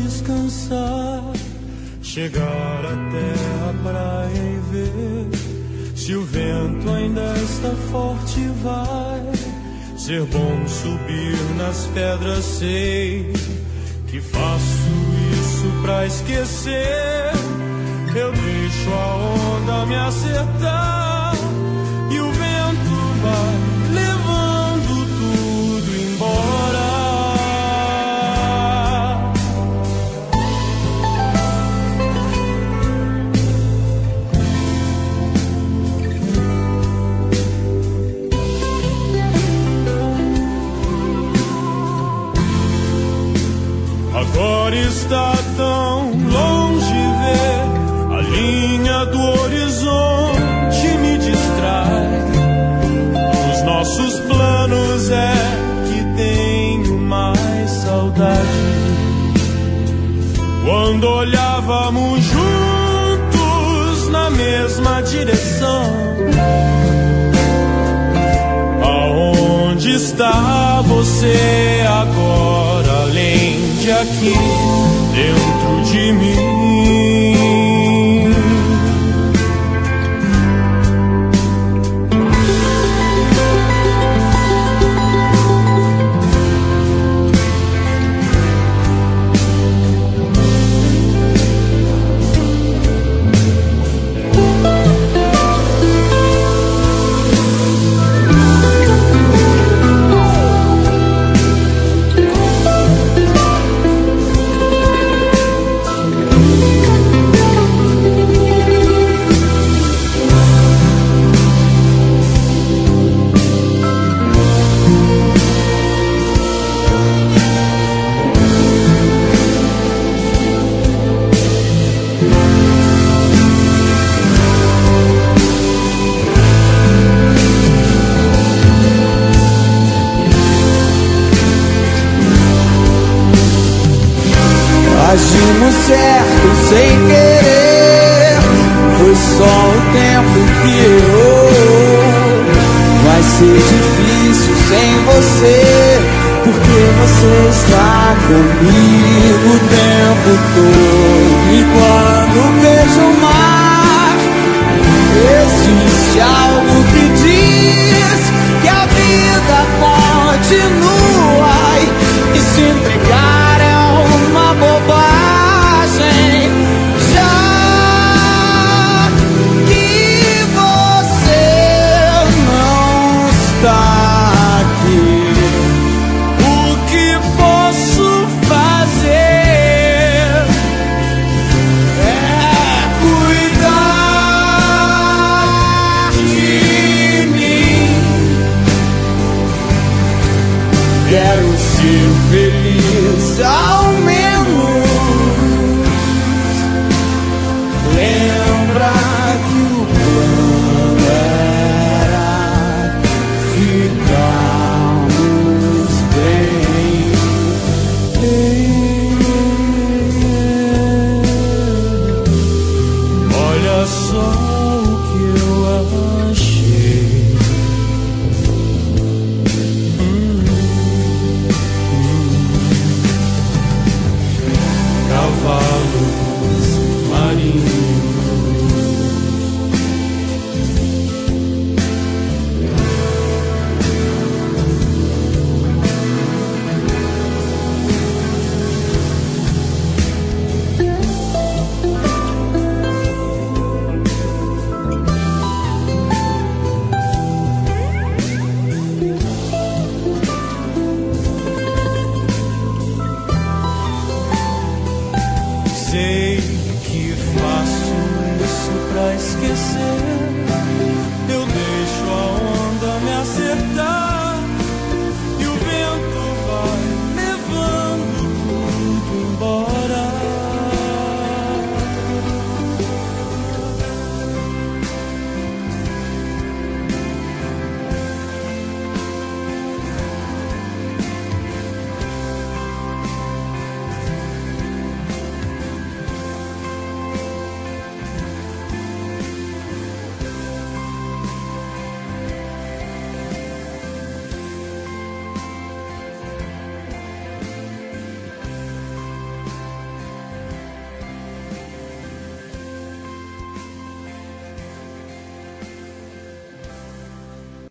descansar, chegar até a praia e ver se o vento ainda está forte. Vai ser bom subir nas pedras, sei que faço isso pra esquecer. Eu deixo a onda me acertar e o vento vai levando tudo embora. Agora está tão longe ver a linha do horizonte, me distrai. Os nossos planos é que tenho mais saudade. Quando olhávamos juntos na mesma direção, aonde está você agora, além de aqui dentro de mim? Agimos certo sem querer, foi só o tempo que errou. Vai ser difícil sem você, porque você está comigo o tempo todo. E quando vejo o mar, existe algo que diz que a vida continua, e se entregar é uma bobagem, já que você não está aqui. O que posso fazer É cuidar de mim. quero ser feliz, Ao menos lembra que o plano era ficarmos bem. olha só o que eu achei. Cavalos marinhos, sei que faço isso pra esquecer.